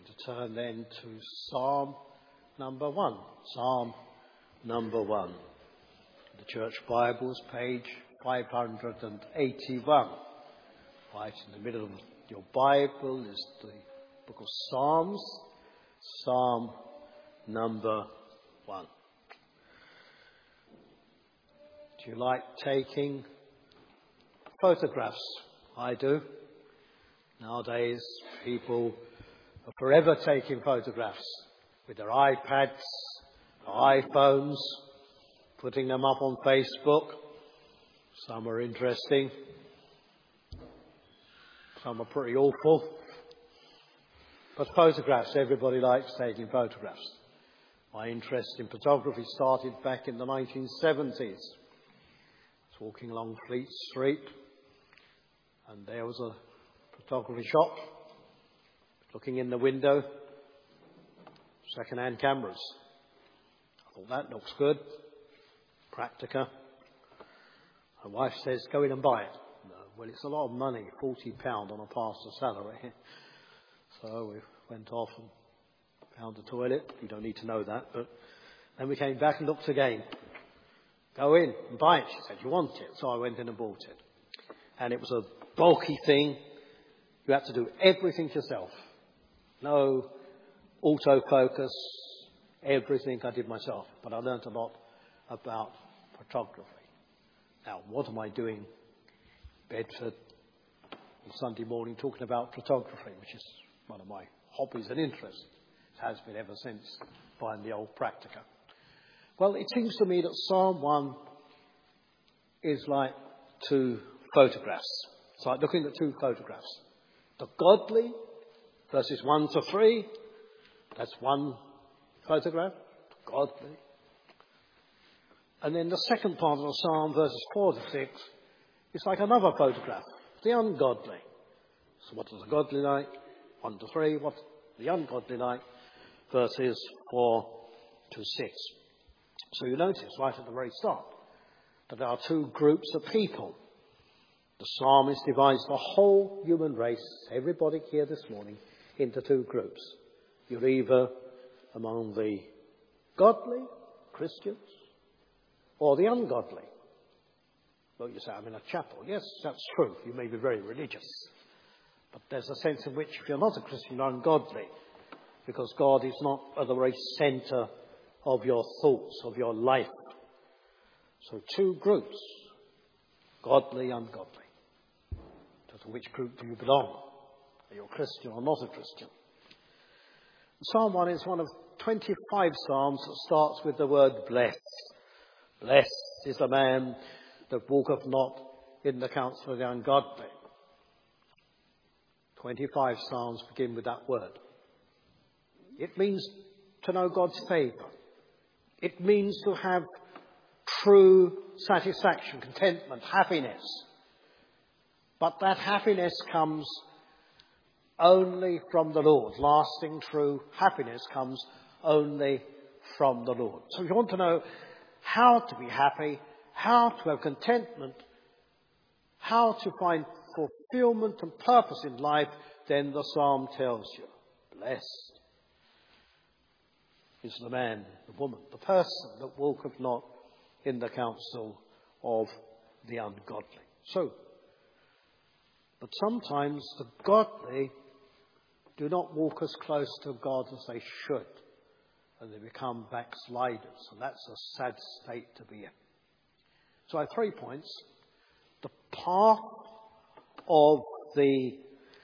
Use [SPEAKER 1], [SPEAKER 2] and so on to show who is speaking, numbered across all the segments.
[SPEAKER 1] going to turn then to Psalm number 1. Psalm number 1. The Church Bibles, page 581. Right in the middle of your Bible is the book of Psalms, Psalm number 1. Do you like taking photographs? I do. Nowadays, people are forever taking photographs with their iPads, iPhones, putting them up on Facebook. Some are interesting. Some are pretty awful. But photographs, everybody likes taking photographs. My interest in photography started back in the 1970s. I was walking along Fleet Street, and there was a photography shop. Looking in the window, second-hand cameras. I thought, that looks good. Praktica. My wife says, go in and buy it. No, well, it's a lot of money, £40 on a pastor's salary. So we went off and found the toilet. You don't need to know that. But then we came back and looked again. Go in and buy it, she said. You want it? So I went in and bought it. And it was a bulky thing. You had to do everything yourself. No autofocus, everything I did myself. But I learnt a lot about photography. Now, what am I doing in Bedford on Sunday morning talking about photography, which is one of my hobbies and interests. It has been ever since buying the old Praktica. Well, it seems to me that Psalm 1 is like two photographs. It's like looking at two photographs. The godly, verses 1 to 3, that's one photograph, godly. And then the second part of the psalm, verses 4 to 6, is like another photograph, the ungodly. So what is the godly like? 1 to 3, what's the ungodly like? Verses 4 to 6. So you notice right at the very start that there are two groups of people. The psalmist divides the whole human race, everybody here this morning, into two groups. You're either among the godly Christians or the ungodly. Well, you say, I'm in a chapel. Yes, that's true. You may be very religious. But there's a sense in which if you're not a Christian, you're ungodly. Because God is not at the very centre of your thoughts, of your life. So two groups, godly, ungodly. To which group do you belong? Are you a Christian or not a Christian? Psalm 1 is one of 25 psalms that starts with the word blessed. Blessed is the man that walketh not in the counsel of the ungodly. 25 psalms begin with that word. It means to know God's favour. It means to have true satisfaction, contentment, happiness. But that happiness comes only from the Lord. Lasting, true happiness comes only from the Lord. So if you want to know how to be happy, how to have contentment, how to find fulfillment and purpose in life, then the psalm tells you. Blessed is the man, the woman, the person that walketh not in the counsel of the ungodly. But sometimes the godly do not walk as close to God as they should, and they become backsliders, and that's a sad state to be in. So I have 3 points. The path of the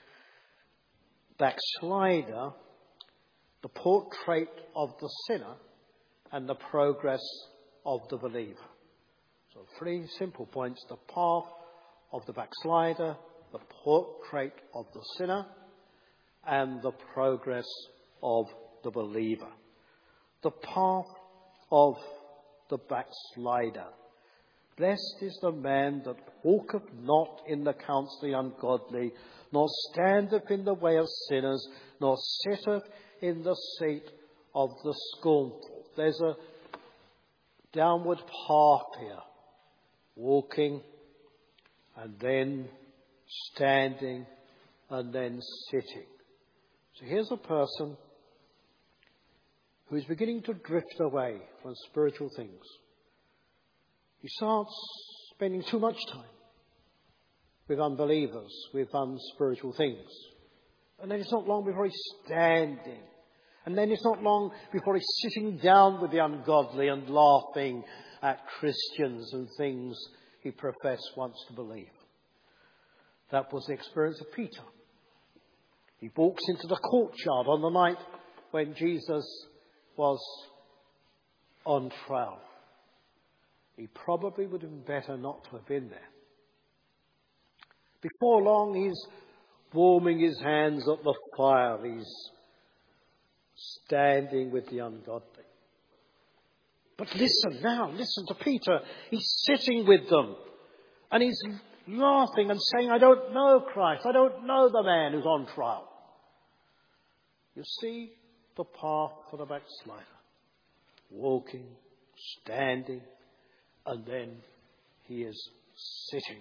[SPEAKER 1] backslider, the portrait of the sinner, and the progress of the believer. So 3 simple points. The path of the backslider, the portrait of the sinner, and the progress of the believer. The path of the backslider. Blessed is the man that walketh not in the counsel of the ungodly, nor standeth in the way of sinners, nor sitteth in the seat of the scornful. There's a downward path here. Walking, and then standing, and then sitting. So here's a person who is beginning to drift away from spiritual things. He starts spending too much time with unbelievers, with unspiritual things. And then it's not long before he's standing. And then it's not long before he's sitting down with the ungodly and laughing at Christians and things he professed once to believe. That was the experience of Peter. He walks into the courtyard on the night when Jesus was on trial. He probably would have been better not to have been there. Before long, he's warming his hands at the fire. He's standing with the ungodly. But listen to Peter. He's sitting with them. And he's laughing and saying, I don't know Christ. I don't know the man who's on trial. You see the path for the backslider. Walking, standing, and then he is sitting.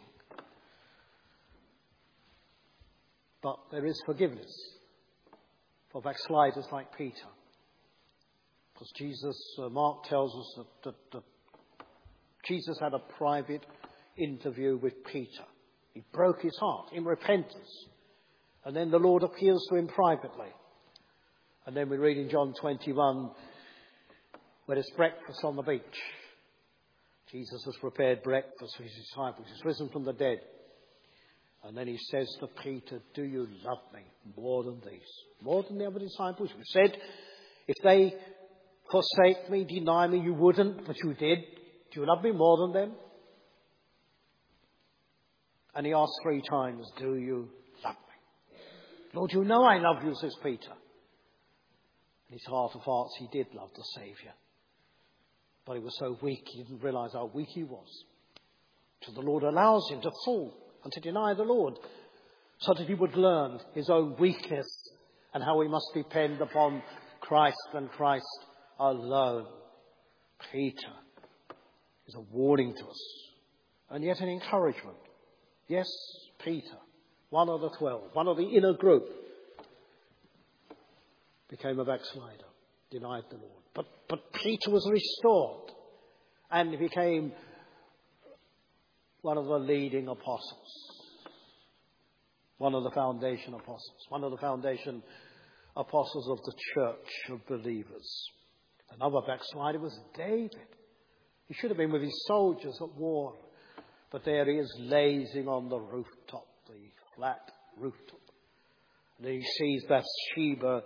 [SPEAKER 1] But there is forgiveness for backsliders like Peter. Because Mark tells us that Jesus had a private interview with Peter. He broke his heart in repentance. And then the Lord appeals to him privately. And then we read in John 21, where there's breakfast on the beach. Jesus has prepared breakfast for his disciples. He's risen from the dead. And then he says to Peter, do you love me more than these? More than the other disciples? You said, if they forsake me, deny me, you wouldn't, but you did. Do you love me more than them? And he asked 3 times, do you love me? Lord, you know I love you, says Peter. In his heart of hearts, he did love the Saviour. But he was so weak, he didn't realise how weak he was. So the Lord allows him to fall and to deny the Lord, so that he would learn his own weakness and how he must depend upon Christ and Christ alone. Peter is a warning to us, and yet an encouragement. Yes, Peter, one of the 12, one of the inner group, became a backslider, denied the Lord. But Peter was restored and became one of the leading apostles. One of the foundation apostles. One of the foundation apostles of the church of believers. Another backslider was David. He should have been with his soldiers at war. But there he is lazing on the rooftop, the flat rooftop. And he sees Bathsheba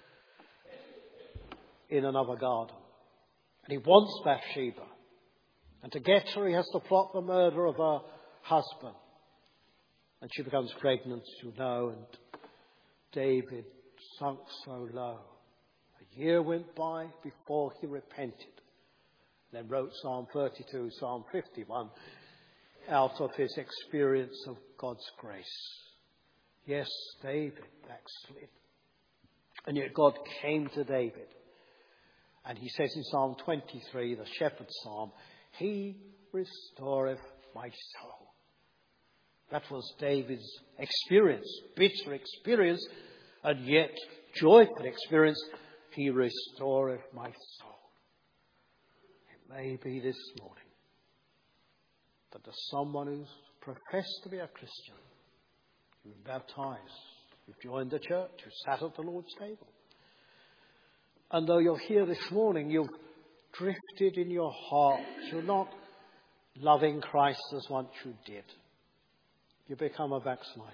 [SPEAKER 1] in another garden. And he wants Bathsheba. And to get her, he has to plot the murder of her husband. And she becomes pregnant, you know, and David sunk so low. A year went by before he repented. Then wrote Psalm 32, Psalm 51, out of his experience of God's grace. Yes, David backslid. And yet God came to David. And he says in Psalm 23, the shepherd's psalm, He restoreth my soul. That was David's experience, bitter experience, and yet joyful experience. He restoreth my soul. It may be this morning that there's someone who's professed to be a Christian. You've been baptized. You've joined the church. You've sat at the Lord's table. And though you're here this morning, you've drifted in your heart. You're not loving Christ as once you did. You become a backslider.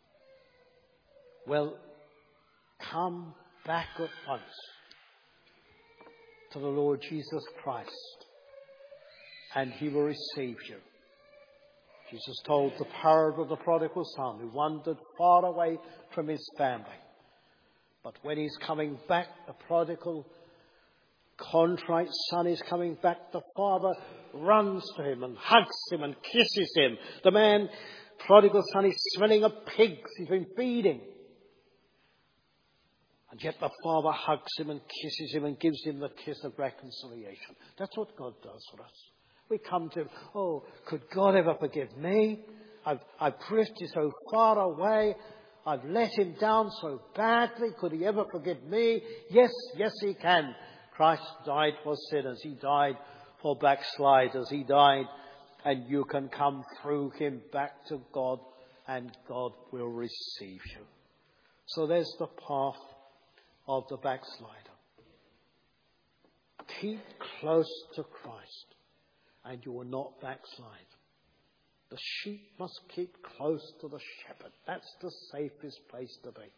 [SPEAKER 1] Well, come back at once to the Lord Jesus Christ, and he will receive you. Jesus told the parable of the prodigal son who wandered far away from his family. But when he's coming back, the prodigal, contrite son is coming back, the father runs to him and hugs him and kisses him. The man, prodigal son, is smelling of pigs he's been feeding. And yet the father hugs him and kisses him and gives him the kiss of reconciliation. That's what God does for us. We come to him, oh, could God ever forgive me? I've drifted so far away. I've let him down so badly. Could he ever forgive me? Yes, yes he can. Christ died for sinners. He died for backsliders. He died, and you can come through him back to God, and God will receive you. So there's the path of the backslider. Keep close to Christ, and you will not backslide. The sheep must keep close to the shepherd. That's the safest place to be.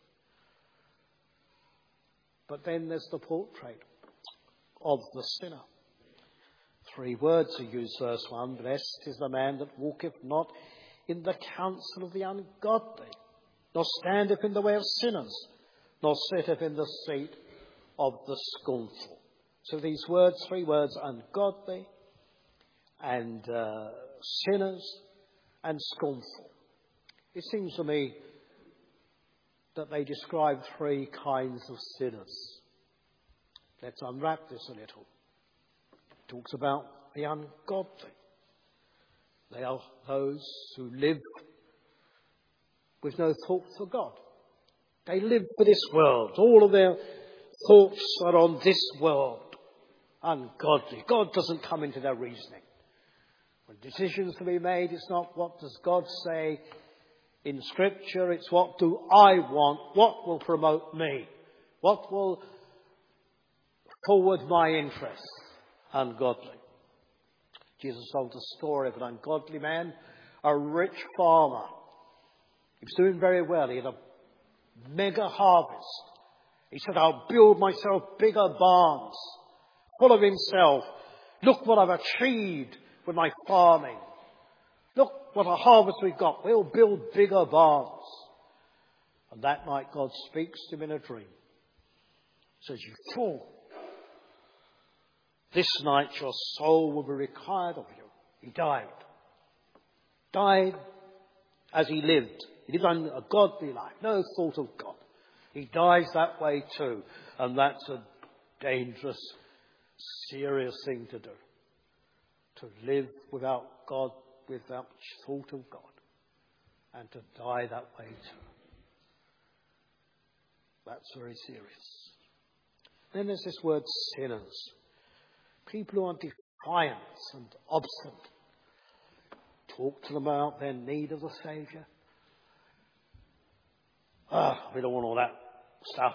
[SPEAKER 1] But then there's the portrait of the sinner. 3 words are used, verse 1. Blessed is the man that walketh not in the counsel of the ungodly, nor standeth in the way of sinners, nor sitteth in the seat of the scornful. So these words, 3 words, ungodly and sinners and scornful. It seems to me that they describe 3 kinds of sinners. Let's unwrap this a little. It talks about the ungodly. They are those who live with no thought for God. They live for this world. All of their thoughts are on this world. Ungodly. God doesn't come into their reasoning. When decisions to be made, it's not what does God say in Scripture, it's what do I want, what will promote me, what will forward my interests. Ungodly. Jesus told the story of an ungodly man, a rich farmer. He was doing very well. He had a mega harvest. He said, I'll build myself bigger barns, full of himself. Look what I've achieved with my farming. Look what a harvest we've got. We'll build bigger barns. And that night God speaks to him in a dream. He says, you fool. This night your soul will be required of you. He died. Died as he lived. He lived a godly life. No thought of God. He dies that way too. And that's a dangerous, serious thing to do. To live without God, without thought of God. And to die that way too. That's very serious. Then there's this word sinners. People who are defiant and obstinate. Talk to them about their need of the Saviour. We don't want all that stuff.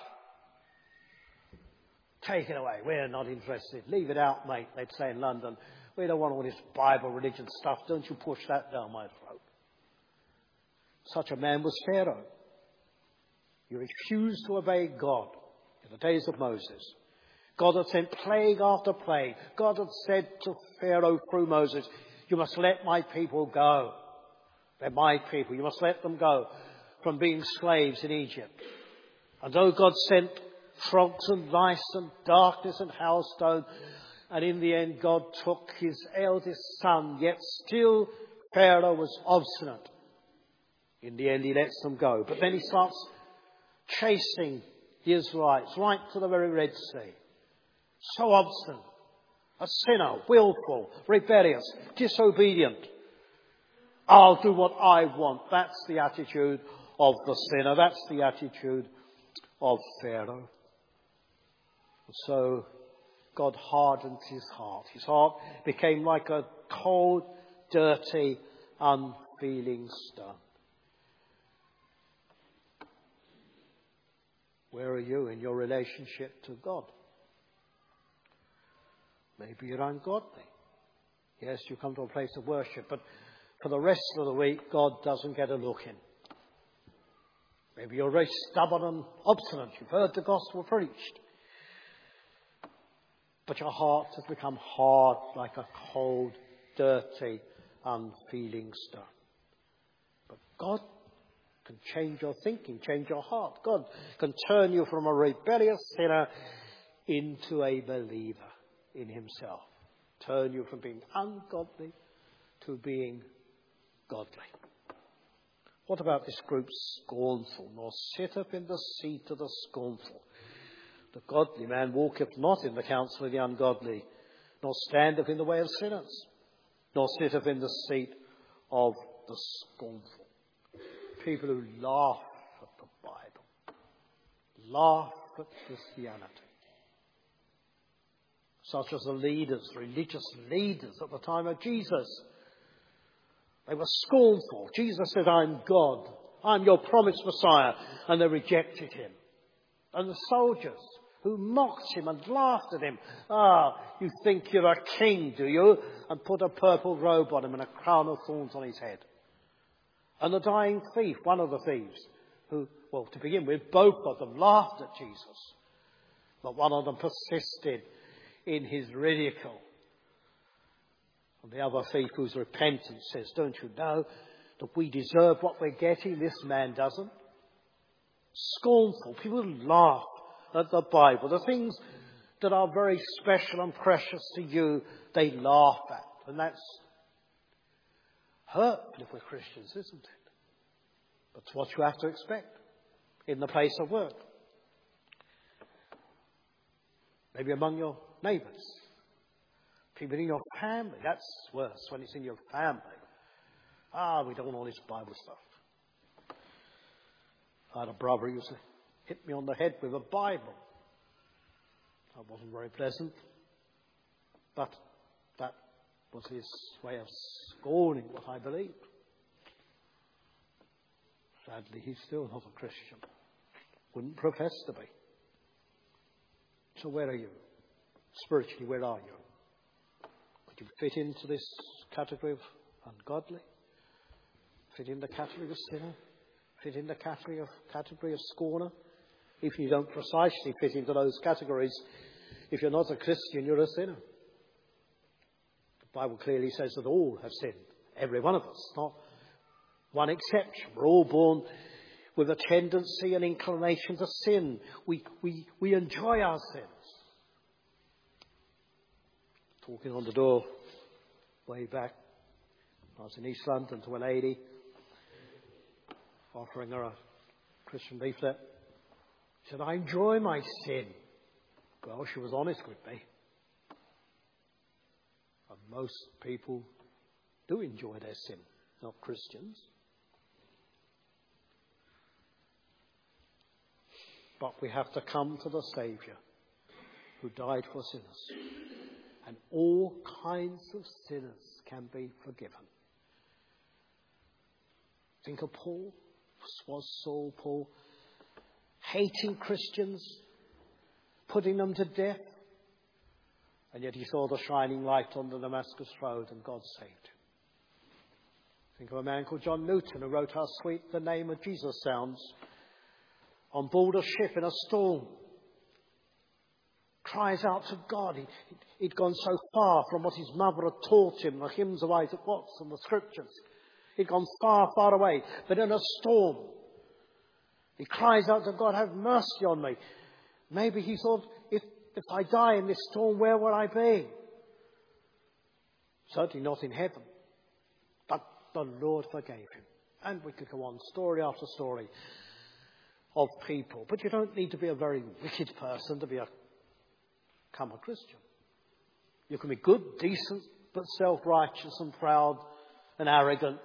[SPEAKER 1] Take it away. We're not interested. Leave it out, mate, they'd say in London. We don't want all this Bible religion stuff. Don't you push that down my throat. Such a man was Pharaoh. He refused to obey God in the days of Moses. God had sent plague after plague. God had said to Pharaoh through Moses, you must let my people go. They're my people. You must let them go from being slaves in Egypt. And though God sent frogs and lice and darkness and hailstone, and in the end God took his eldest son, yet still Pharaoh was obstinate. In the end he lets them go. But then he starts chasing the Israelites right to the very Red Sea. So obstinate, a sinner, willful, rebellious, disobedient. I'll do what I want. That's the attitude of the sinner. That's the attitude of Pharaoh. So God hardened his heart. His heart became like a cold, dirty, unfeeling stone. Where are you in your relationship to God? Maybe you're ungodly. Yes, you come to a place of worship, but for the rest of the week, God doesn't get a look in. Maybe you're very stubborn and obstinate. You've heard the gospel preached. But your heart has become hard like a cold, dirty, unfeeling stone. But God can change your thinking, change your heart. God can turn you from a rebellious sinner into a believer in himself. Turn you from being ungodly to being godly. What about this group scornful? Nor sitteth in the seat of the scornful. The godly man walketh not in the counsel of the ungodly, nor standeth in the way of sinners, nor sitteth in the seat of the scornful. People who laugh at the laughed at Christianity. Such as the leaders, religious leaders at the time of Jesus. They were scornful. Jesus said, I'm God. I'm your promised Messiah. And they rejected him. And the soldiers who mocked him and laughed at him. You think you're a king, do you? And put a purple robe on him and a crown of thorns on his head. And the dying thief, one of the thieves, who, well, to begin with, both of them laughed at Jesus. But one of them persisted in his ridicule. And the other thief, whose repentance says, don't you know that we deserve what we're getting? This man doesn't. Scornful. People laugh at the Bible. The things that are very special and precious to you, they laugh at. And that's hurtful if we're Christians, isn't it? That's what you have to expect in the place of work. Maybe among your neighbours. People in your family. That's worse when it's in your family. We don't want all this Bible stuff. I had a brother who used to hit me on the head with a Bible. That wasn't very pleasant. But that was his way of scorning what I believed. Sadly, he's still not a Christian. Wouldn't profess to be. So where are you? Spiritually, where are you? Would you fit into this category of ungodly? Fit in the category of sinner? Fit in the category of scorner? If you don't precisely fit into those categories, if you're not a Christian, you're a sinner. The Bible clearly says that all have sinned. Every one of us, not one exception. We're all born with a tendency and inclination to sin. We enjoy our sins. Talking on the door way back, I was in East London to a lady, offering her a Christian leaflet. She said, I enjoy my sin. Well, she was honest with me. And most people do enjoy their sin, not Christians. But we have to come to the Saviour who died for sinners. And all kinds of sinners can be forgiven. Think of Paul. Was Saul, Paul, hating Christians, putting them to death? And yet he saw the shining light on the Damascus road and God saved him. Think of a man called John Newton who wrote How Sweet the Name of Jesus Sounds on board a ship in a storm. Cries out to God. He'd gone so far from what his mother had taught him, the hymns of Isaac Watts and the scriptures. He'd gone far, far away. But in a storm, he cries out to God, have mercy on me. Maybe he thought, if I die in this storm, where will I be? Certainly not in heaven. But the Lord forgave him. And we could go on, story after story of people. But you don't need to be a very wicked person to become a Christian. You can be good, decent, but self-righteous and proud and arrogant.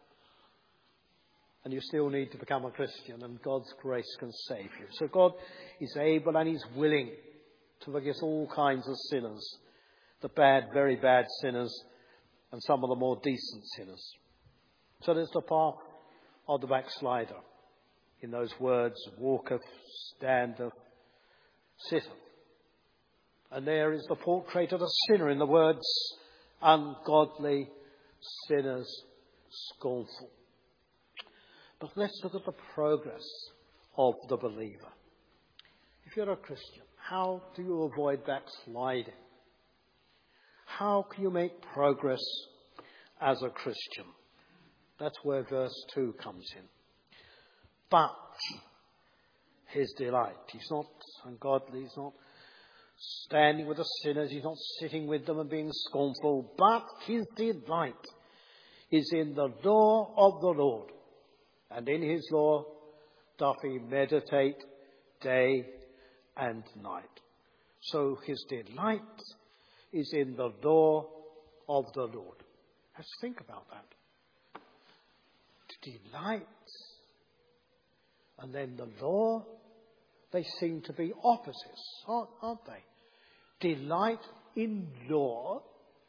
[SPEAKER 1] And you still need to become a Christian, and God's grace can save you. So God is able and He's willing to forgive all kinds of sinners. The bad, very bad sinners, and some of the more decent sinners. So there's the path of the backslider. In those words, walketh, standeth, sitteth. And there is the portrait of the sinner in the words, ungodly, sinners, scornful. But let's look at the progress of the believer. If you're a Christian, how do you avoid backsliding? How can you make progress as a Christian? That's where verse 2 comes in. But his delight. He's not ungodly. He's not standing with the sinners. He's not sitting with them and being scornful. But his delight is in the law of the Lord. And in his law doth he meditate day and night. So his delight is in the law of the Lord. Let's think about that. To delight. And then the law. They seem to be opposites, aren't they? Delight in law.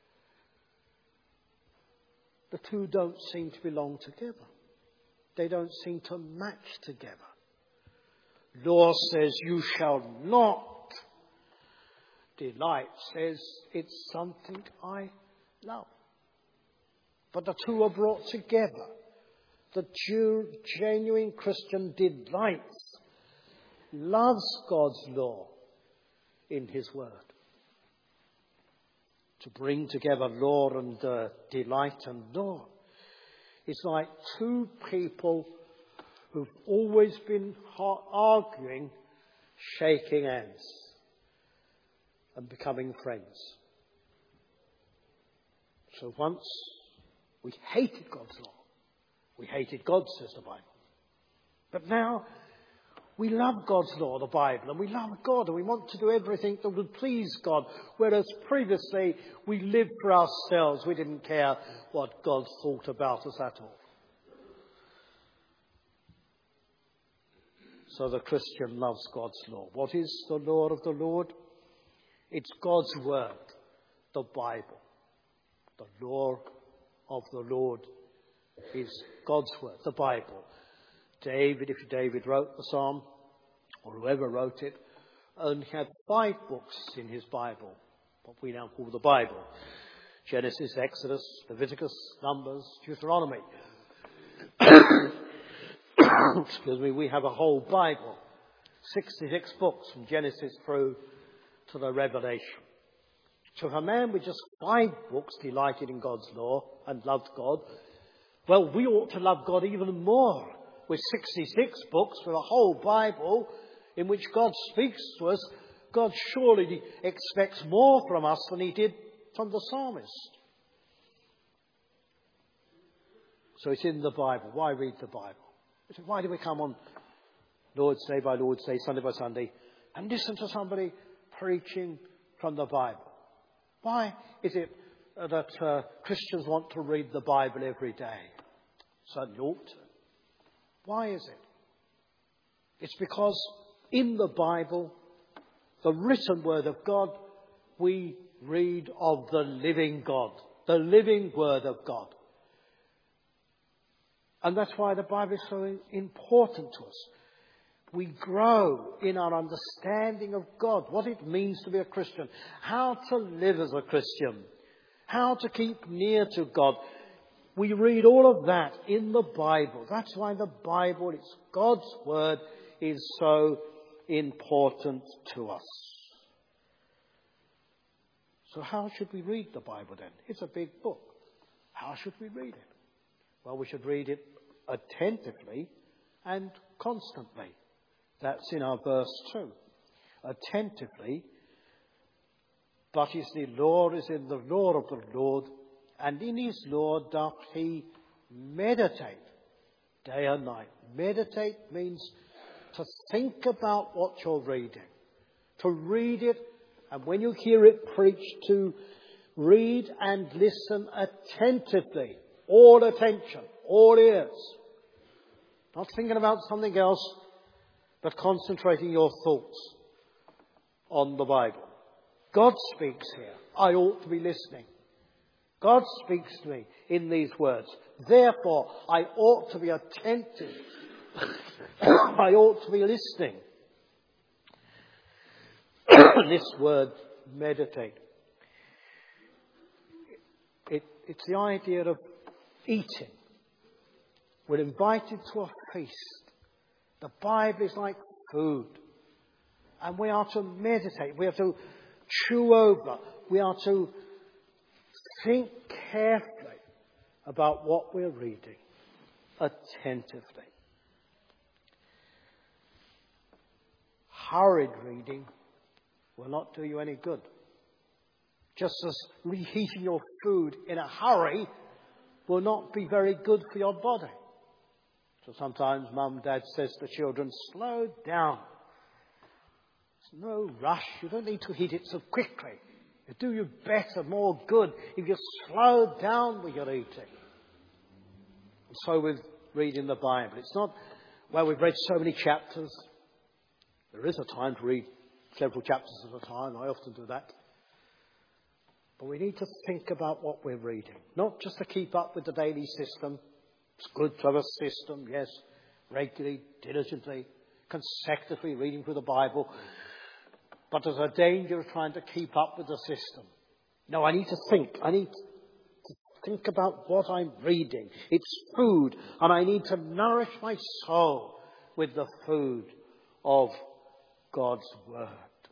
[SPEAKER 1] The two don't seem to belong together. They don't seem to match together. Law says you shall not. Delight says it's something I love. But the two are brought together. The genuine Christian delights, loves God's law in his word. To bring together law and delight and law, it's like two people who've always been arguing, shaking hands and becoming friends. So once we hated God's law. We hated God, says the Bible. But now we love God's law, the Bible, and we love God, and we want to do everything that would please God. Whereas previously we lived for ourselves. We didn't care what God thought about us at all. So the Christian loves God's law. What is the law of the Lord? It's God's word, the Bible. The law of the Lord is God's word, the Bible. David, if David wrote the psalm, or whoever wrote it, only had 5 books in his Bible, what we now call the Bible. Genesis, Exodus, Leviticus, Numbers, Deuteronomy. Excuse me, we have a whole Bible, 66 books from Genesis through to the Revelation. So if a man with just 5 books delighted in God's law and loved God, well, we ought to love God even more with 66 books, with a whole Bible in which God speaks to us. God surely expects more from us than he did from the psalmist. So it's in the Bible. Why read the Bible? Why do we come on Lord's Day by Lord's Day, Sunday by Sunday, and listen to somebody preaching from the Bible? Why is it that Christians want to read the Bible every day? Certainly ought to. Why is it? It's because in the Bible, the written word of God, we read of the living God, the living word of God. And that's why the Bible is so important to us. We grow in our understanding of God, what it means to be a Christian, how to live as a Christian, how to keep near to God. We read all of that in the Bible. That's why the Bible, it's God's word, is so important to us. So how should we read the Bible then? It's a big book. How should we read it? Well, we should read it attentively and constantly. That's in our verse 2. Attentively, but his law is in the law of the Lord, and in his law doth he meditate day and night. Meditate means to think about what you're reading, to read it, and when you hear it preached, to read and listen attentively, all attention, all ears. Not thinking about something else, but concentrating your thoughts on the Bible. God speaks here. I ought to be listening. God speaks to me in these words. Therefore, I ought to be attentive. I ought to be listening. This word, meditate. It's the idea of eating. We're invited to a feast. The Bible is like food. And we are to meditate. We are to chew over. We are to think carefully about what we're reading. Attentively. Hurried reading will not do you any good. Just as reheating your food in a hurry will not be very good for your body. So sometimes Mum and Dad says to children, slow down. There's no rush. You don't need to heat it so quickly. It'll do you better, more good if you slow down with your eating. And so with reading the Bible. It's not, well, we've read so many chapters. There is a time to read several chapters at a time. I often do that. But we need to think about what we're reading. Not just to keep up with the daily system. It's good to have a system, yes. Regularly, diligently, consecutively reading through the Bible. But there's a danger of trying to keep up with the system. No, I need to think. I need to think about what I'm reading. It's food. And I need to nourish my soul with the food of God's Word.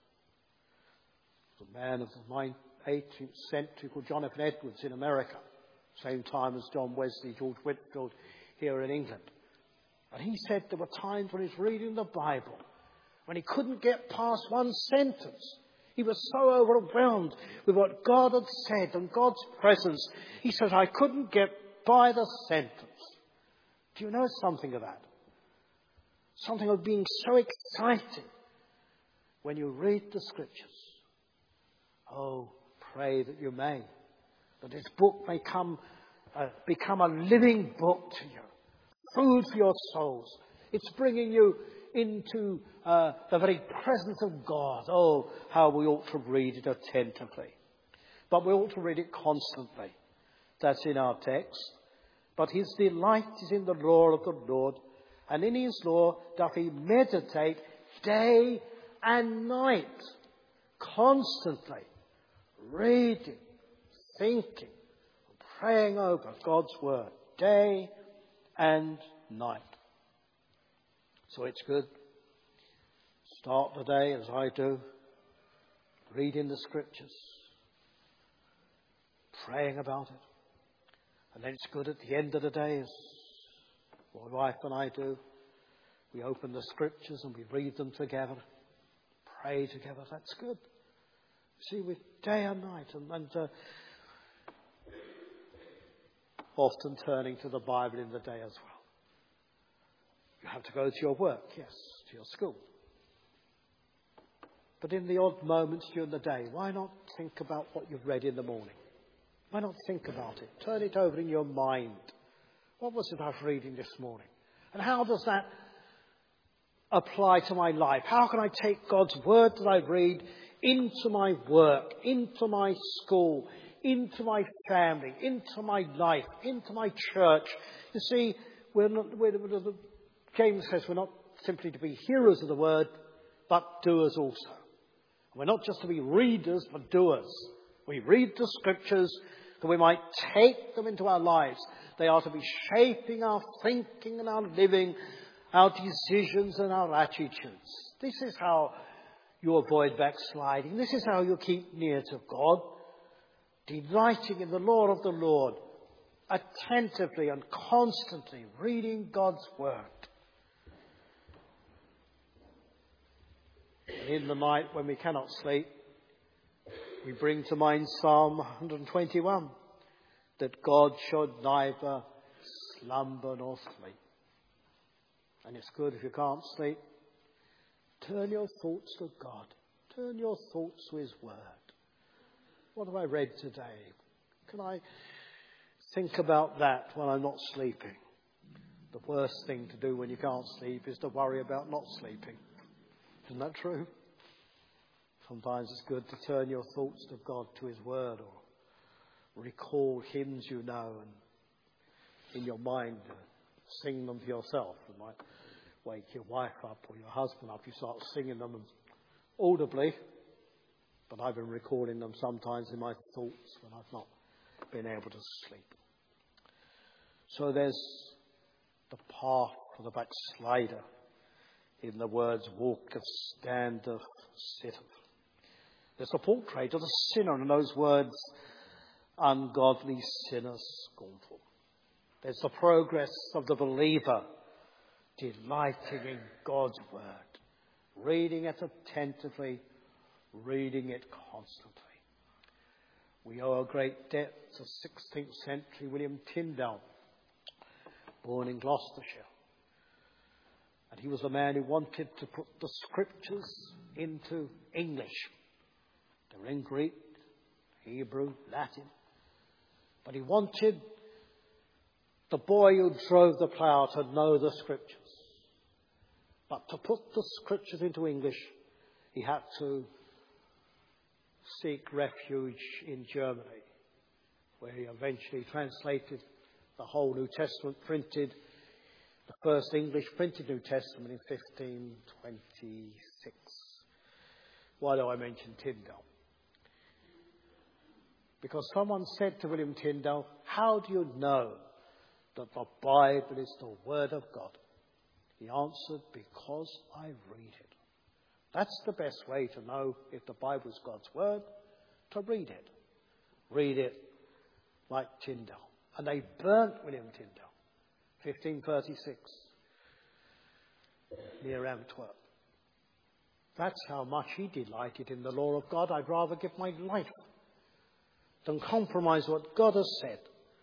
[SPEAKER 1] The man of the 18th century called Jonathan Edwards in America, same time as John Wesley, George Whitefield here in England. And he said there were times when he was reading the Bible when he couldn't get past one sentence. He was so overwhelmed with what God had said and God's presence. He said, I couldn't get by the sentence. Do you know something of that? Something of being so exciting when you read the Scriptures. Oh, pray that you may. That this book may become a living book to you. Food for your souls. It's bringing you into the very presence of God. Oh, how we ought to read it attentively. But we ought to read it constantly. That's in our text. But his delight is in the law of the Lord, and in his law doth he meditate day and night. Constantly reading, thinking, praying over God's word day and night. So it's good. Start the day as I do, reading the Scriptures, praying about it. And then it's good at the end of the day, as my wife and I do. We open the Scriptures and we read them together, pray together. That's good. See, with day and night, and often turning to the Bible in the day as well. You have to go to your work, yes, to your school. But in the odd moments during the day, why not think about what you've read in the morning? Why not think about it? Turn it over in your mind. What was it I was reading this morning? And how does that apply to my life? How can I take God's word that I read into my work, into my school, into my family, into my life, into my church? You see, James says we're not simply to be hearers of the word, but doers also. We're not just to be readers, but doers. We read the Scriptures that we might take them into our lives. They are to be shaping our thinking and our living, our decisions and our attitudes. This is how you avoid backsliding. This is how you keep near to God, delighting in the law of the Lord, attentively and constantly reading God's word. And in the night when we cannot sleep, we bring to mind Psalm 121, that God should neither slumber nor sleep. And it's good if you can't sleep. Turn your thoughts to God. Turn your thoughts to his word. What have I read today? Can I think about that when I'm not sleeping? The worst thing to do when you can't sleep is to worry about not sleeping. Isn't that true? Sometimes it's good to turn your thoughts to God, to his word, or recall hymns you know and in your mind sing them to yourself. You might wake your wife up or your husband up. You start singing them audibly, but I've been recording them sometimes in my thoughts when I've not been able to sleep. So there's the path for the backslider in the words walketh, standeth, sitteth. There's the portrait of the sinner in those words, ungodly sinner, scornful. There's the progress of the believer, delighting in God's word, reading it attentively, reading it constantly. We owe a great debt to 16th century William Tyndale, born in Gloucestershire. And he was a man who wanted to put the Scriptures into English. They were in Greek, Hebrew, Latin. But he wanted the boy who drove the plough to know the Scriptures. But to put the scriptures into English, he had to seek refuge in Germany, where he eventually translated the whole New Testament, printed the first English printed New Testament in 1526. Why do I mention Tyndale? Because someone said to William Tyndale, how do you know that the Bible is the Word of God? He answered, because I read it. That's the best way to know if the Bible is God's Word, to read it. Read it like Tyndale. And they burnt William Tyndale, 1536, near Antwerp. That's how much he delighted in the law of God. I'd rather give my life than compromise what God has said.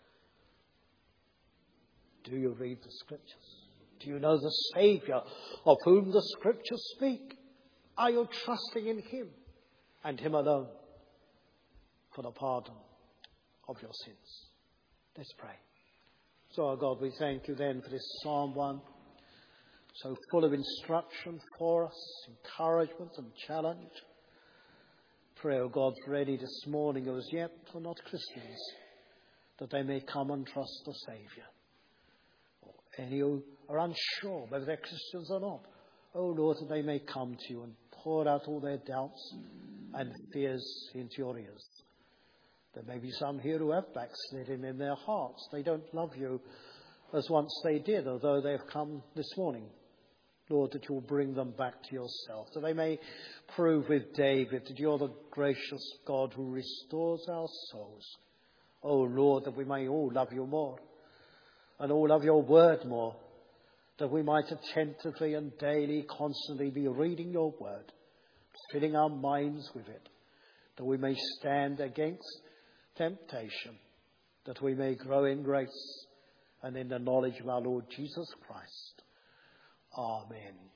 [SPEAKER 1] Do you read the Scriptures? Do you know the Saviour of whom the Scriptures speak? Are you trusting in Him and Him alone for the pardon of your sins? Let's pray. So, our God, we thank you then for this Psalm 1, so full of instruction for us, encouragement and challenge. Pray, O God, for any this morning who as yet are not Christians, that they may come and trust the Saviour. Or any who are unsure whether they're Christians or not, O Lord, that they may come to you and pour out all their doubts and fears into your ears. There may be some here who have backslidden in their hearts. They don't love you as once they did, although they have come this morning. Lord, that you'll bring them back to yourself, that they may prove with David that you're the gracious God who restores our souls. Oh Lord, that we may all love you more and all love your word more, that we might attentively and daily, constantly be reading your word, filling our minds with it, that we may stand against temptation, that we may grow in grace and in the knowledge of our Lord Jesus Christ. Amen.